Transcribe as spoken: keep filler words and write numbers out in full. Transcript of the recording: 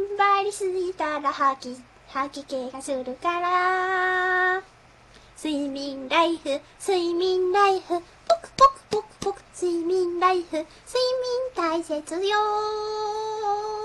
張りすぎたら吐き、吐き気がするから。睡眠ライフ、睡眠ライフ、ポクポクポクポク、睡眠ライフ、睡眠大切よー。